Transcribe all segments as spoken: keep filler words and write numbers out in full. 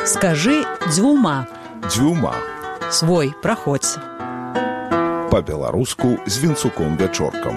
Скажи дзвюма. Дзвюма. Свой, праходзь. Па-беларуску з Вінцуком Вячоркам.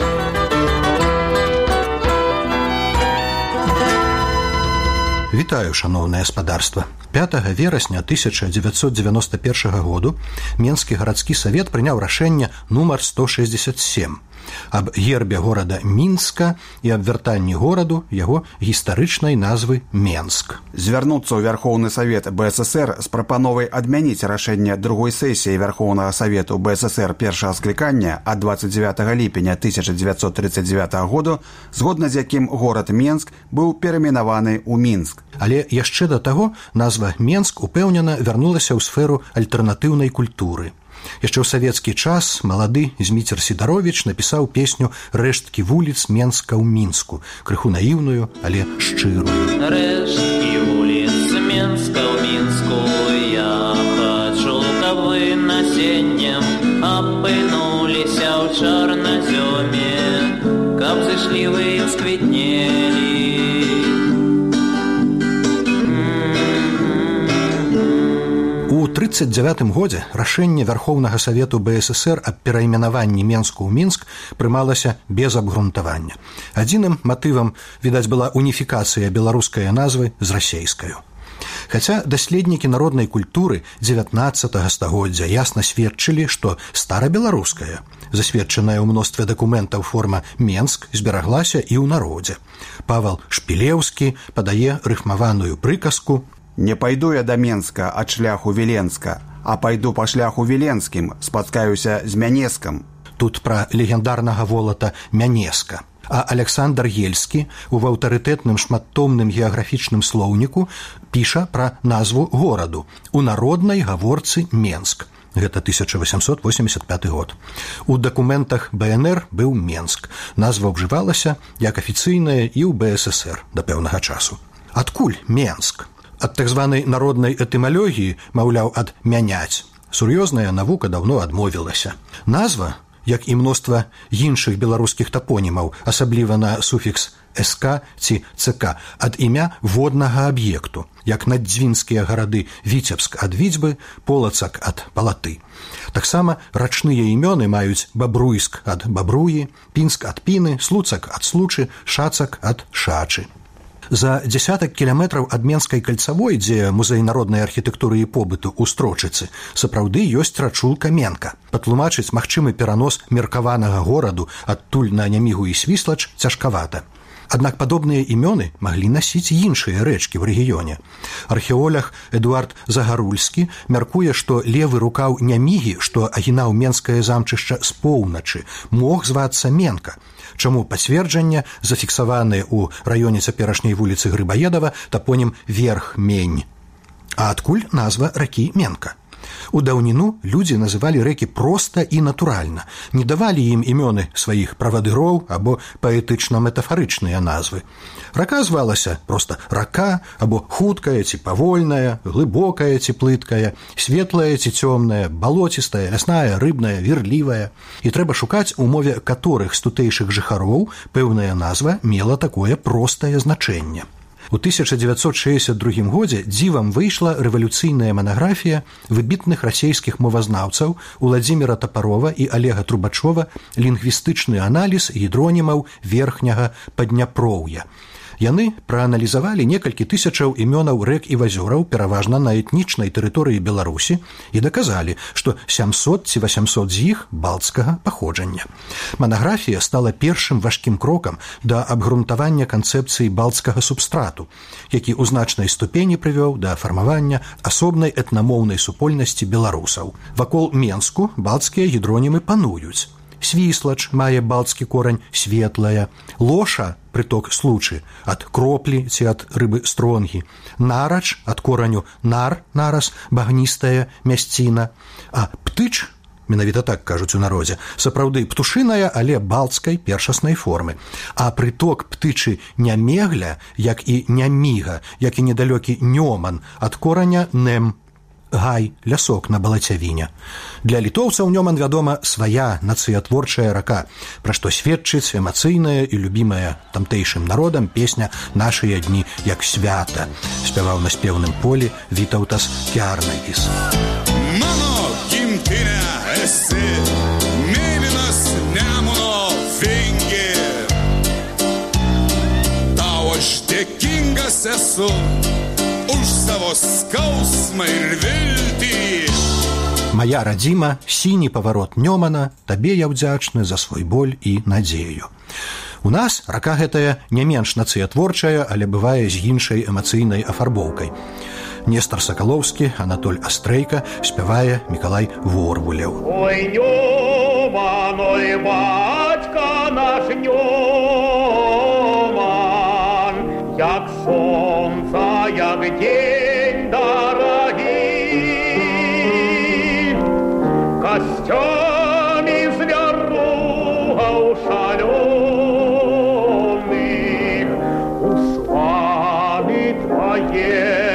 Вітаю, шаноўнае гаспадарства. пятага верасня тысяча дзевяцьсот дзевяноста першага году Менскі гарадскі савет прыняў рашэнне нумар сто шэсцьдзесят сем аб гербе горада Мінска і аб вяртанні гораду яго гістарычнай назвы Менск. Звярнуцца ў Вярхоўны Савет БССР з прапановай адмяніць рашэнне другой сесіі Вярхоўнага Савету БССР першага склікання ад дваццаць дзевятага ліпеня тысяча дзевяцьсот трыццаць дзевятага году, згодна з якім горад Менск быў перайменаваны ў Мінск. Але яшчэ да таго назва Менск упэўнена вярнулася ў сферу альтэрнатыўнай культуры. Яшчэ ў савецкі час малады Зміцер Сідаровіч напісаў песню «Рэшткі вуліц Менска ў Мінску», крыху наіўную, але шчырую. Рэшткі вуліц Менска ў Мінску, я хачу, каб вы насеннем апынуліся ў чарназёме, каб зышлі вы і ўсквітнелі. У трыццаць дзявятым годзе рашэнне Вярхоўнага Савету БССР аб перайменаванні Менску ў Мінск прымалася без абгрунтавання. Адзіным матывам, відаць, была уніфікацыя беларускай назвы з расейскаю. Хаця даследнікі народнай культуры дзевятнаццатага стагоддзя ясна сведчылі, што старабеларуская, засведчаная ў мностве дакументаў форма Менск, збераглася і ў народзе. Павал Шпілеўскі падае рыфмаваную прыказку: «Не пайду я да Менска ад шляху Віленска, а пайду па шляху Віленскім, спаткаюся з Мянескам». Тут пра легендарнага волата Мянеска. А Александр Ельскі ў аўтарытэтным шматтомным геаграфічным слоўніку піша пра назву гораду у народнай гаворцы Менск. Гэта тысяча восемьсот восемьдесят пяты год. У дакументах БНР быў Менск. Назва ўжывалася як афіцыйная і ў БССР да пэўнага часу. Адкуль Менск? Ад так званай народнай этымалогіі, маўляў, ад мяняць. Сур'ёзная навука даўно адмовілася. Назва, як і мноства іншых беларускіх тапонімаў, асабліва на суфікс «СК» ці «ЦК», ад імя воднага аб'екту, як наддзвінскія гарады Віцебск ад Віцьбы, Полацак ад Палаты. Таксама рачныя імёны маюць Бабруйск ад Бабруі, Пінск ад Піны, Слуцак ад Случы, Шацак ад Шачы. За дзясятак кіляметраў ад Менскай кальцавой, дзе музей народнай архітэктуры і побыту ў Строчыцы, сапраўды ёсць рачулка Менка. Патлумачыць магчымы перанос меркаванага гораду адтуль на Нямігу і Свіслач цяжкавата. Аднак падобныя імёны маглі насіць іншыя рэчкі ў рэгіёне. Археолог Эдуард Загарульскі мяркуе, што левы рукаў Нямігі, што агінаў Менскае замчышча з поўначы, мог звацца Менка, чаму пацверджанне зафіксаванае ў раёне цяперашняй вуліцы Грыбаедава тапонім Верх-Мень. А адкуль назва ракі Менка? У даўніну людзі называлі рэкі проста і натуральна, не давалі ім імёны сваіх правадыроў або паэтычна-метафарычныя назвы. Рака звалася проста рака, або хуткая ці павольная, глыбокая ці плыткая, светлая ці цёмная, балоцістая, лясная, рыбная, вірлівая. І трэба шукаць, у мове каторых з тутэйшых жыхароў пэўная назва мела такое простае значэнне. У тысяча дзевяцьсот шэсцьдзесят другім годзе дзівам выйшла рэвалюцыйная манаграфія выбітных расейскіх мовазнаўцаў Уладзіміра Тапарова і Алега Трубачова «Лінгвістычны аналіз гідронімаў верхняга Падняпроўя». Яны прааналізавалі некалькі тысячаў імёнаў рэк і вазёраў, пераважна на этнічнай тэрыторыі Беларусі, і даказалі, што сямсот ці васямсот з іх балцкага паходжання. Манаграфія стала першым важкім крокам да абгрунтавання канцэпцыі балцкага субстрату, які ў значнай ступені прывёў да фармавання асобнай этнамоўнай супольнасці беларусаў. Вакол Менску балцкія гідронімы пануюць. Свіслач мае балцкі корань светлая, лоша, прыток Случы, ад кроплі ці ад рыбы стронгі, нарач, ад кораню нар, нараз, багністая мясціна, а птыч, менавіта так кажуць у народзе, сапраўды птушыная, але балцкай першаснай формы, а прыток птычы нямегля, як і няміга, як і недалёкі нёман, ад кораня нэм. гай, лясок на балацявіне. Для літоўцаў Нёман, вядома, свая нацыятворчая рака, пра што сведчыць эмацыйная і любімая тамтэйшым народам песня «Нашыя дні як свята», спяваў на спеўным полі Вітаўтас Кярнагіс. Mano gimtinė esi, mėlynas Nemuno vingi. Tau aš dėkingas esu už savo skausmą ir viltį. Моя радзіма, сіні паварот Нёмана, табе я ўдзячны за свой боль і надзею. У нас рака гэтая не менш нацыятворчая, але бывае з іншай эмацыйнай афарбоўкай. Нестар Сакалоўскі, Анатоль Астрейка, спявае Мікалай Ворвулеў. Ой, Нёман, ой, бацька наш Нёман, як сонца, як дзень дарагі, касцямі звяругаў шалёных, у славі твае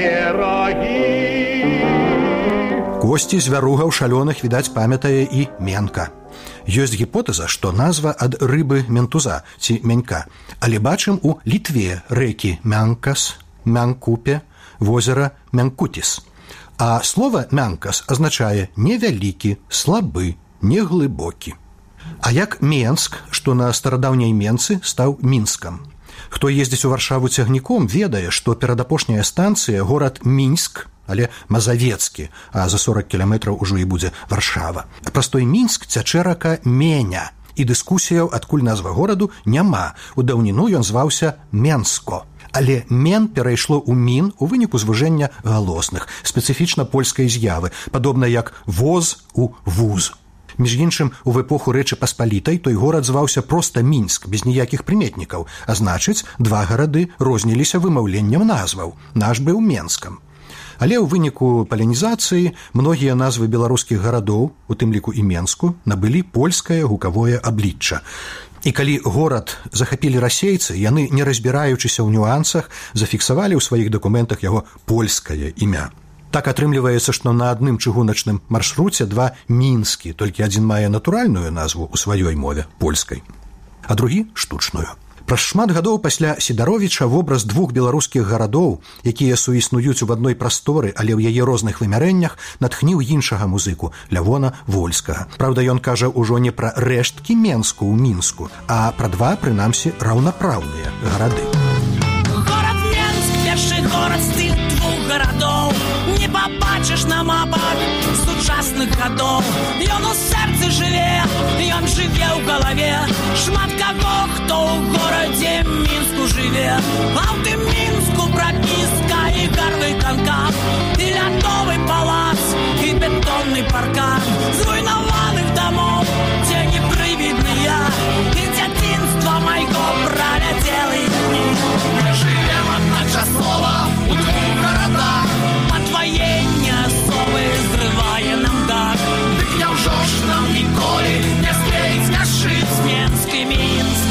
Косці звяругаў шалёных, відаць, памятае і Менка. Ёсць гіпотэза, што назва ад рыбы ментуза ці менька, але бачым у Літве рэкі Мянкас, Мянкупе, возера Мянкутіс. А слова Мянкас азначае невялікі, слабы, неглыбокі. А як Менск, што на старадаўняй Менцы стаў Мінскам? Хто ездзіць у Варшаву цягніком, ведае, што перадапошняя станцыя горад Мінск, але мазавецкі, а за сорок кіламетраў ужо і будзе Варшава. Праз той Мінск цячэ рака Меня, і дыскусіяў, адкуль назва гораду, няма. У даўніну ён зваўся Менско. Але «мен» перайшло ў «мін» у выніку звужэння галосных, спецыфічна польскай з'явы, падобна як «воз» у «вуз». Між іншым, у эпоху Рэчы Паспалітай той горад зваўся проста Мінск, без ніякіх прыметнікаў, а значыць, два гарады розніліся вымаўленнем назваў. Наш быў Менскам. Але ў выніку палінізацыі многія назвы беларускіх гарадоў, у тым ліку і Менску, набылі польскае гукавое аблічча. І калі горад захапілі расейцы, яны, не разбіраючыся ў нюансах, зафіксавалі ў сваіх дакументах яго польскае імя. Так атрымліваецца, што на адным чыгуначным маршруце два Мінскі, толькі адзін мае натуральную назву ў сваёй мове, польскай, а другі – штучную. Праз шмат гадоў пасля Сідаровіча вобраз двух беларускіх гарадоў, якія суіснуюць у адной прасторы, але ў яе розных вымярэннях, натхніў іншага музыку, Лявона Вольскага. Праўда, ён кажа ўжо не пра рэшткі Менску ў Мінску, а пра два, прынамсі, раўнапраўныя гарады. Горад Менск, першы горад стыль двух гарадоў. Не побачиш на мапах сучасных гадоў. Ён у сэрцы жыве, ён жыве ў галаве. Шмат каго, хто ў горадзе Мінску жыве. А ў тым Мінску прапіска і гарвыканкам, і лядовы палац, і бетонны паркан зруйнаваных дамоў, дзе непрывідныя, і дзяцінства майго праляцелы дні. Мы жывем адначасова у двух гарадах. Падваенне асобы зрывае нам дах. Дык няўжо ж нам ніколі не склеіць мяшыць Менск і Мінск.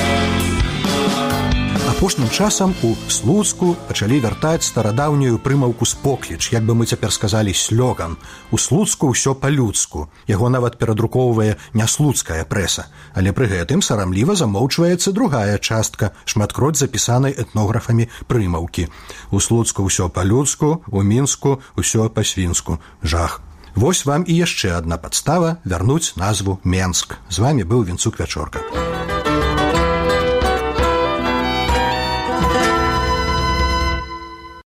Апошнім часам у Слуцку пачалі вяртаць старадаўнюю прымаўку «спокліч», як бы мы цяпер сказалі слёган. У Слуцку ўсё па-людску. Яго нават перадрукоўвае не слуцкая прэса. Але пры гэтым сарамліва замоўчваецца другая частка, шматкроць запісанай этнографамі прымаўкі. У Слуцку ўсё па-людску, у Мінску ўсё па-свінску. Жах. Вось вам і яшчэ адна падстава вярнуць назву Менск. З вамі быў Вінцук Вячорка.